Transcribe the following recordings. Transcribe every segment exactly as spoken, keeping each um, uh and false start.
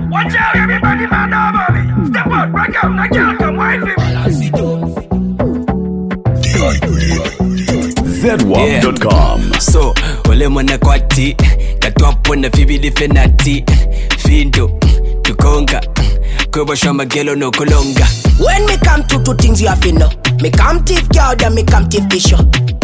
Watch out, everybody, man over me. Step out, break out, I can't come wife me. Z W A P dot com. So, ole mwana kwati katwapo na vibidi fenati Findo, tukonga Kubo shama gelo no kulonga. When me come to two things you have to know. Me come thief girl, then me come thief fisher.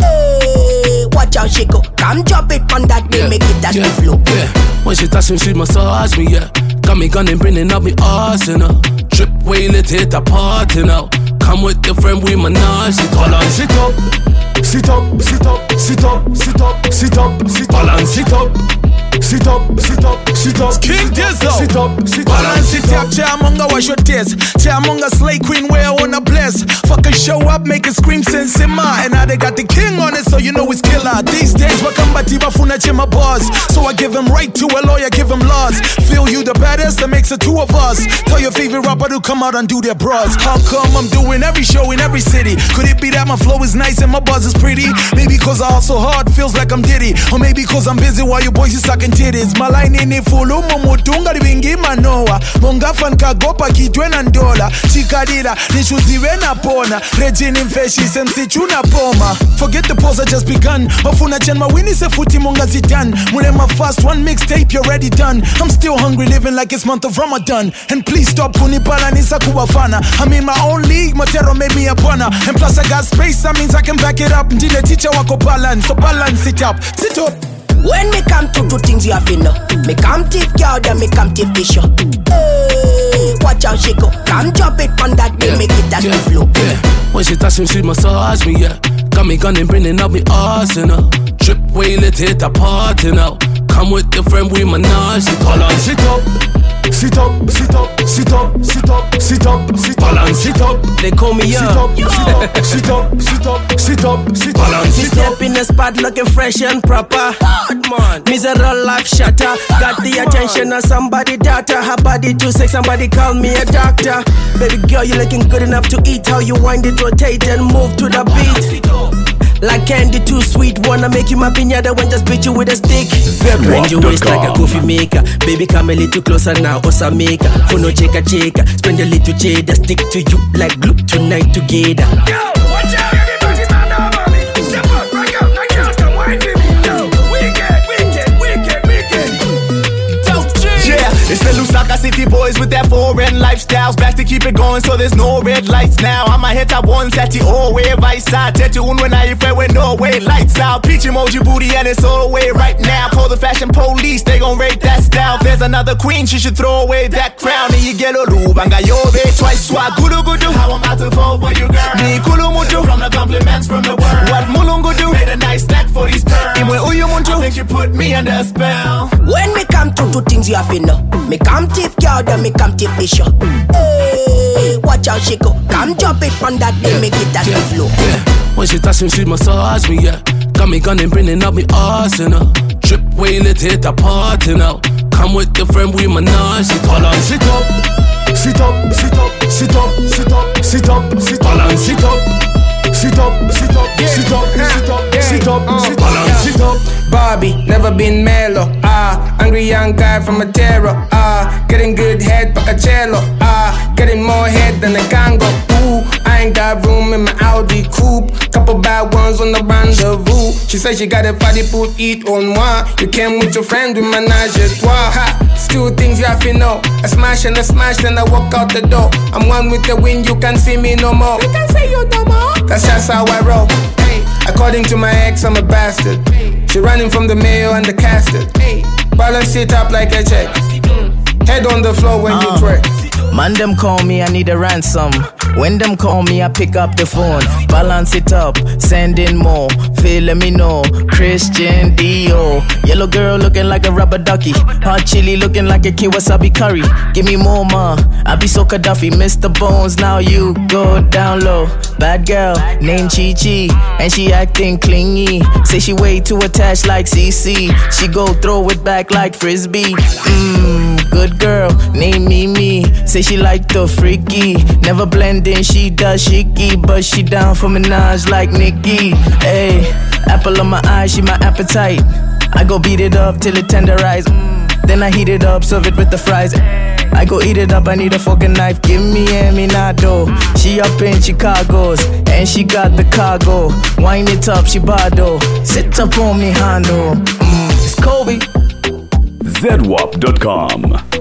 Hey, watch how she go. Come drop it on that day, yeah, make it that yeah, flow. Yeah. When she touch me, she massage me, yeah. Got me gunning, bringing up me arsenal. Trip way, let's hit a party now. Come with your friend, we menage it. Balance it up, sit up, sit up, sit up, sit up, sit up, sit up. Balance it up, sit up, sit up, sit up. King Dizzle, sit up, sit up. Balance it up, Chamonga, wash your tears. Chamonga, slay queen, where I wanna bless. Fucking show up, make it scream, sense in my. And now they got the king on it, so you know it's killer. These days, wakambati bafuna chima bars. So I give him right to a lawyer, give him laws. Feel you the baddest, that makes the two of us. Tell your favorite rapper to come out and do their bras. How come I'm doing every show in every city? Could it be that my flow is nice and my buzz is pretty? Maybe cause I hustle hard, feels like I'm Diddy. Or maybe cause I'm busy while you boys is sucking titties. My line in it full, momotunga ribingi manoa. Monga fan kagopa kitwena ndola. Chikadira, nishuziwe na pona. Regine infeshi, semsi chuna poma. Forget the pose I just begun. Mafuna chen mawini se futi monga zidan. Mule my fast one mixtape, you're already done. I'm still hungry, living like it's month of Ramadan. And please stop kunipala nisa kuwafana. I'm in my own league, Matero made me a punner. And plus I got space, that means I can back it up. Ndile teacher wako balance, so balance it up. Sit up. When me come to two things you have to know. Me come thief girl, then me come thief fisher. Hey, watch how she go. Come drop it on that day, yeah, make it that yeah, flow. Yeah. When she touch me, she massage me, yeah. Got me gunning, bringing up me arsenal. Trip way, let's hit a party now. Come with your friend, we menage it. Balance it up, sit up, sit up, sit up, sit up, sit up, sit up. Balance it up. They call me sit up. up, sit up, sit up, sit up, sit up, sit up. Balance it up. Step in the spot looking fresh and proper. Man, miserable life shatter. Got the attention of somebody daughter. Her body too sick, somebody call me a doctor. Baby girl, you looking good enough to eat. How you wind it, rotate and move to the beat. Like candy too sweet, wanna make you my piñata when just beat you with a stick. Bend your waist like a coffee maker. Baby come a little closer now, osa maker. For no cheka cheka, spend a little cheddar. Stick to you like glue tonight together. Yo, watch out everybody, man over me. Step up, break out, I can't come wife me. Yo, wicked, wicked, wicked, wicked. Yeah, it's the Lusaka City boys with their foreign lifestyles. Back to keep it going so there's no red lights now. I'ma hit top one sati all way right side. Tetu when I fair with no way lights out. Peach emoji booty and it's all the way right now. Call the fashion police, they gon' rate that style. There's another queen, she should throw away that crown. And you get a lubanga yobe twice swag. Gudu gudu, how I'm about to fall for you girl. Ni kulumutu, from the compliments from the world. What mulungu do, made a nice stack for these girls. Imwe uyumuntu, I think you put me under a spell. When me come to two things you have to know. Me come thief girl, then me come thief fisher. Hey, watch how she go. Come drop it on that day, yeah, make it that yeah, flow. Yeah. When she touch me, she massage me, yeah. Got me gunning, bringing up me arsenal. Trip way, let's hit a party now. Come with your friend, we menage it. Balance it up, sit up, sit up, sit up, sit up, sit up, sit up. Balance it up, sit up, sit up, sit up, sit up, sit up, sit up. Balance it up. Bobby, never been mellow, ah. Angry young guy from a terror, ah. Getting good head, Pacacello, ah. Getting more head than a Congo, ooh. I ain't got room in my Audi coupe. Couple bad ones on the rendezvous. She said she got a party put eat on one. You came with your friend, we menage a trois. Ha, it's two things you have to know. I smash and I smash, then I walk out the door. I'm one with the wind, you can't see me no more. You can't see you no more. That's just how I roll. Hey. According to my ex, I'm a bastard. She running from the mayo and the casket. Balance it up like a check. Head on the floor when uh, you twerk. Man them call me, I need a ransom. When them call me, I pick up the phone. Balance it up, send in more. Feel let me know, Christian Dio. Yellow girl looking like a rubber ducky. Hot chili looking like a Kiwasabi curry. Give me more, ma, I be so Gaddafi. Mister Bones, now you go down low. Bad girl, named Chi Chi, and she acting clingy. Say she way too attached like C C. She go throw it back like Frisbee. Mmm, good girl, named Mimi. Say she like the freaky. Never blending, she does chicky. But she down for Minaj like Nicki. Hey, apple on my eye, she my appetite. I go beat it up till it tenderize. Mm. Then I heat it up, serve it with the fries. I go eat it up, I need a fucking knife. Give me Eminado. She up in Chicago's, and she got the cargo. Wind it up, she bado. Sit up on me, Hondo. Mm, it's Kobe. Z W A P dot com